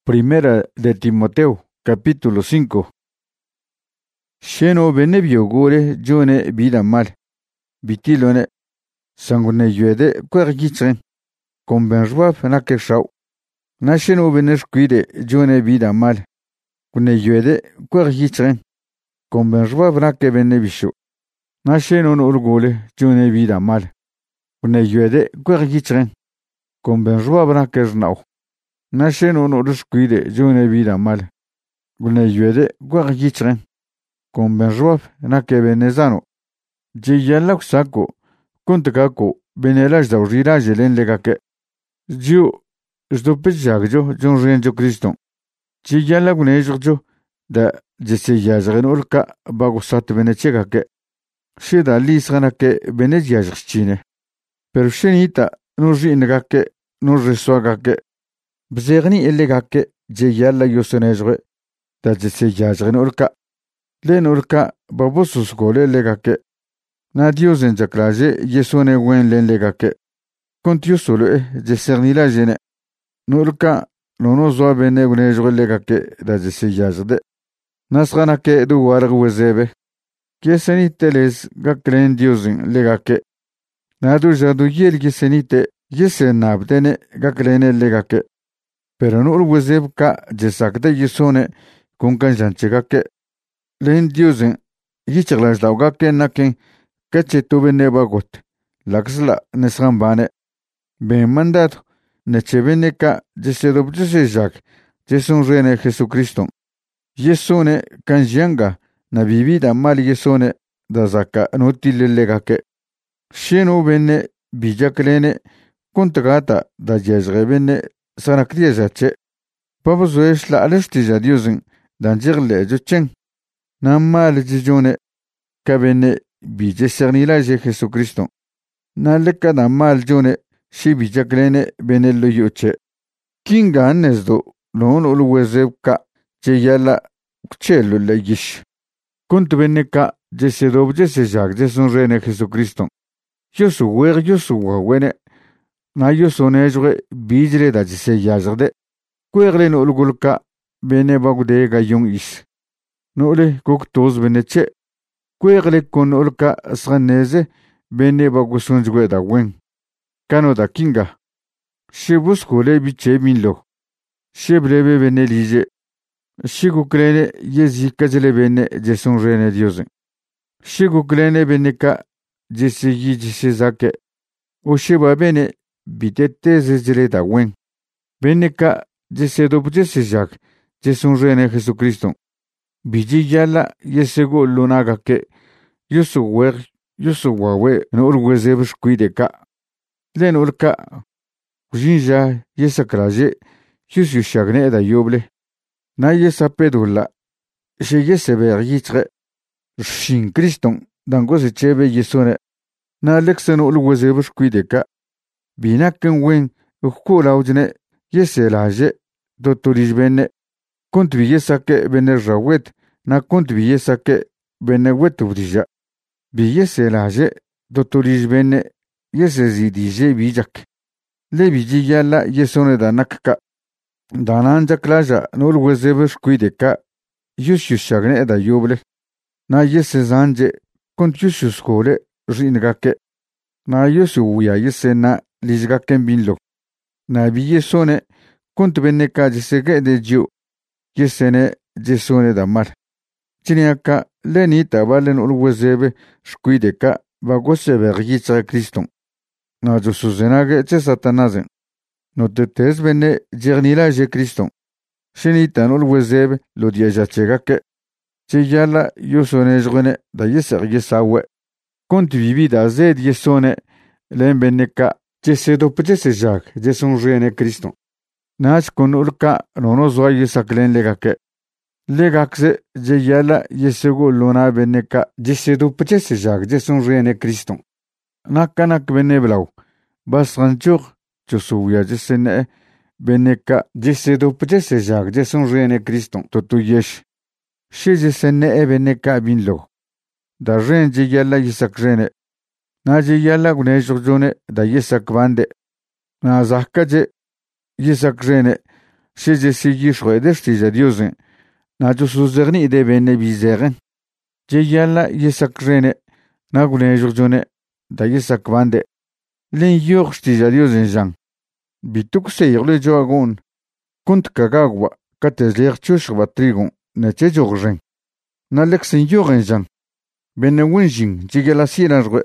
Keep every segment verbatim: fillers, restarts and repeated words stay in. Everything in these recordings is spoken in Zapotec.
Primera de Timoteo, capítulo cinco. Sheno benebio gore jone vida mal. Bitilone sangune yuede kwergitren. Kombenjwa fanake shaw. Na sheno beneshkuide jone vida mal. Kune yuede kwergitren. Kombenjwa fanake benebisho. Na sheno no urgole jone vida mal. Kune yuede kwergitren. Kombenjwa fanake jnaw. Na sheno no ruskuide jone vida mal. Gune yuede gwargitren. Kombenjwaf na kebenezano. Jiyalak sako. Kuntakako benelaj da urira jelen legake. Jiu zdopijagjo jonrenjo Kriston. Jiyalak nejjo da jeseyajren ulka bagusat benechegake. Shida lisranake benejajchine. Pero shenita nuji negake nurreswagake. Bzerni elegake jeyalla yosenejre da jese yajren ulka len ulka babosus gole legake na diosen jaklaje yesone wen len legake kontio solo e jeserni la jene nulka nono zo bene gunejre legake da jese yajde nasranake du warg wezebe keseni teles gaklen diosen legake na du jadu yel gesenite yesen nabdene gaklene legake. Pero no urwezeb ka jesakde yisone kunkan janchegake. Len diosen yichaglas daugake naken kache tube nebagot. Laksla nesrambane. Ben mandato nechebene ka jesedobjese jak jesun rene Jesucristo. Yesone kanjianga na vivida mal yesone da zaka notilegake. Sheno bene bijaklene kuntagata da jezrebene sanakriyajache pabuzoesh la alestija diosin danjirle jochen nammal jijone kabene bije sernilaje Jesucristo na leka nammal jone shi bijaklene benello yoche kinga annesdo non ulwezebka jeyala chelo leyish kunt beneka jesedobje sejak jesun rene Jesucristo yosu wer yosu wawene na yo sonejre bijre da jise yazde kwegle no ulgulka bene bagde ga yung is no le kok toz beneche kwegle kon ulka sraneze bene bagusunjwe da wen kano da kinga shibus kole biche minlo shebrebe bene lije shiguklene yezi kajle bene jesun rene diozen shiguklene bene ka jise yi jise zake o sheba bene bitete zezele da wen. Beneka jesedobje sejak jesun rene Jesucristo. Biji yala yesego lunagake yosu wer yosu wawe no urwezebsh kuideka. Len urka jinja yesakraje yosu shagne da yoble. Na yesapedula she yeseber yitre shin Kriston dango se chebe yesone na lexeno urwezebsh kuideka. Binaken wen ukulaujne yeselaje dotorijbene kontbiyesake bene rawet na kontbiyesake bene wetudija biyeselaje dotorijbene yesezidije bijak le biji yalla yesone da nakka dananja klaja nur wezebesh kuideka yushushagne da yoble na yesezanje kontyushskole rinegake na yosu ya yesena Lizgaken binlo. Na biye sone, kunt benne ka jesege de jiu. Yesene jesone da mar. Chiniaka leni tabalen ulwezebe shkuideka bagosebe rigitsa Kriston. Na josuzenage che satanazen. No te tes benne jernila je Kriston. Shenitan ulwezebe lo diajachegake. Che yala yosone jrene da yeser yesawe. Kunt vivi da zed yesone len benne ka jesedo pjese jak jesun rene Kriston. Nach kon urka nono zoy yesaklen legake. Legakse jeyala yesego lona beneka jesedo pjese jak jesun rene Kriston. Nakanak beneblaw. Bas ranchur josuya jesene beneka jesedo pjese jak jesun rene Kriston. Totu yesh. She jesene beneka binlo. Da ren jeyala yesakrene. Na jeyala gunejurjone da yesak bande. Na zahkaje yesak rene Sheze sigi shwede shtiza Diosen. Na jo suzerni de benne bizeren. Je yalla yesak rene. Na gulen jurjone. Da yesak bande. Len yor shtiza Diosen jang. Bituk seyir le joagon. Kunt kagagwa. Katez ler chushwa trigon. Na che jorjen. Na leksen yoren jang. Benne winjing. Jigela siranjwe.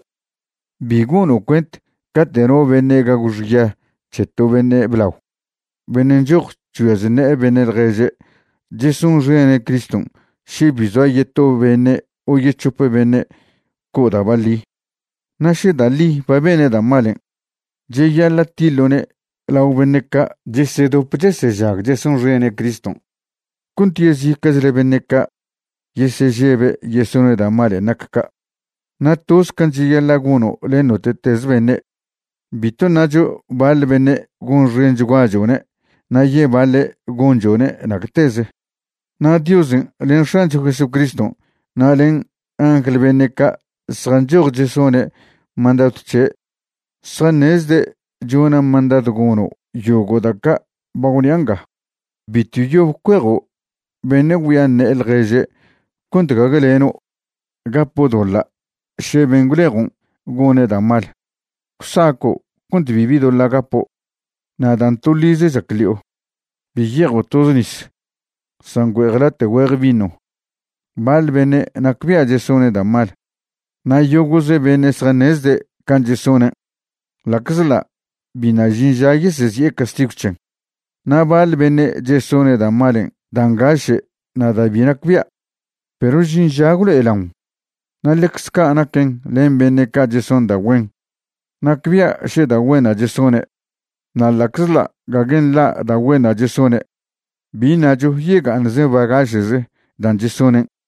Bigun o kwent. Kateno benne gagujya. Cheto benne blau. Benne jok chuazene benne reze. Jesun jene Kriston. Shi bizo yeto benne. O yechupe benne. Koda bali. Na shi dali ba benne da malen. Je yalla tilone. Lau benne ka. Jesse do pjese jag. Jesun jene Kriston. Kuntiezi kazle benne ka. Yese jebe yesone da male nakka. Na tos kanji yalla guno. Leno tetez benne. Bito najo bal bene gun renj guajone, na ye bale gunjone nakteze. Na Diosen len Sancho Jesucristo, na len angel bene ka Sanjo Jesone mandato che, sanez de jona mandato guno, yogo daka bagunianga. Bitu yo cuero, bene guiane el rege, contra galeno, gapodola, she benguleron, gune da mal. Sako, kunt vivido lagapo, nadan tulize zaklio. Villego tosnis. Sanguegrate vino. Mal bene nakvia jesone da mal. Na yoguze bene sranes de kanjesone. La kasla, bina jinjagi se zie kastikchen. Na bal bene jesone da malen, dangashe, nada binakvia. Pero jinjagule elan. Na lekska anaken, len bene ka jeson da wen. Nakvia she da wena jesone. Na laksla gagen la da wena jesone. Bina jo yega anze bagasheze dan jesone.